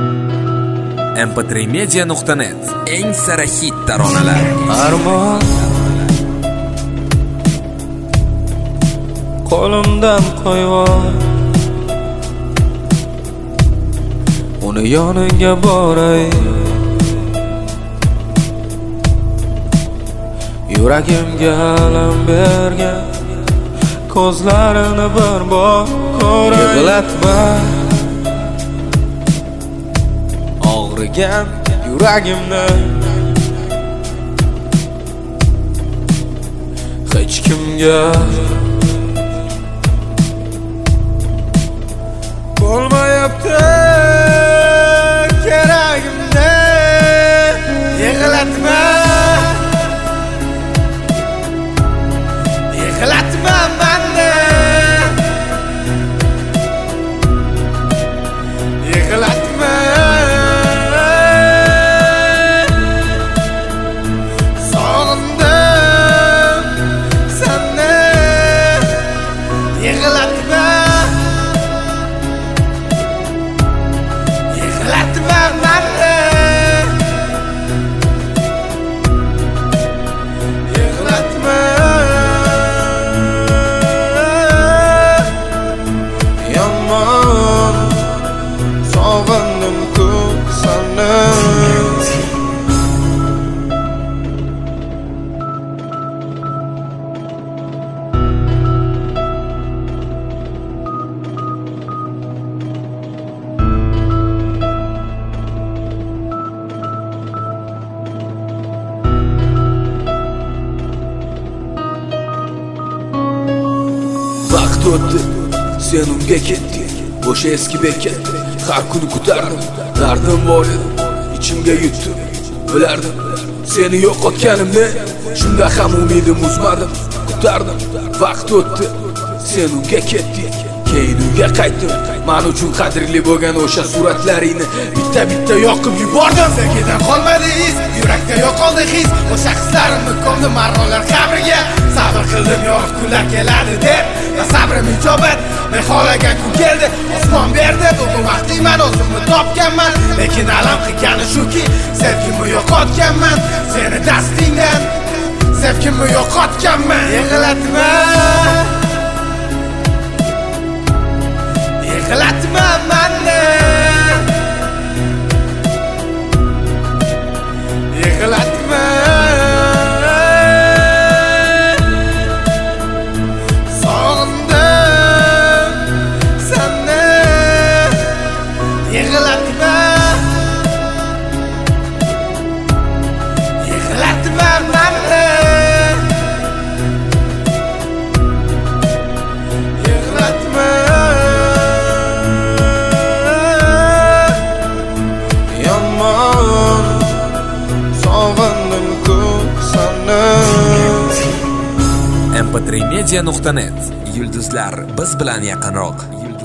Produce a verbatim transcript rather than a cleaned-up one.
em p tre media nuqta net eng sara hit taronalar. Armon qo'limdan qo'yvor, uni yoniga boray. Yuragimga alam bergan ko'zlarini bir bor ko'ray. Yig'latma og'rigan yuragimni, hech kimga bo'lmayapti keragimni. Yig'latma yig'latma meni, yig'latma. Sog'indim seni, yig'latma yig'latma meni, yig'latma. Yomon sog'indim-ku seni. Vaqt o'tdi, sen unga ketding, o'sha eski bekat. Har kuni kutardim, dardim bor edi, ichimga yutdim. Bilardim seni yo'qotganimni, shunda ham umidim uzmadim. Kutardim, vaqt o'tdi, sen unga ketding, keyin uyga qaytdim. Men uchun qadrli bo'lgan o'sha suratlaringni bitta-bitta yoqib yubordim. Sevgidan qolmadi iz, yurakda yo'qoldi his. O'sha hislarimni ko'mdim marronlar qabriga. Sabr qildim yorug' kunlar keladi deb, va sabrim ijobat. Men xohlagan kun keldi, osmon berdi. Bugun vaqtli men o'zimni topganman, lekin alam qilgani shuki, sevgimni yo'qotganman. Seni dastingdan sevgimni yo'qotganman. Yig'latma yig'latma meni, yig'latma. Sog'indim seni, yig'latma yig'latma meni, yig'latma. Yomon sog'indim-ku seni. em p tre media nuqta net yulduzlar biz bilan yaqinroq.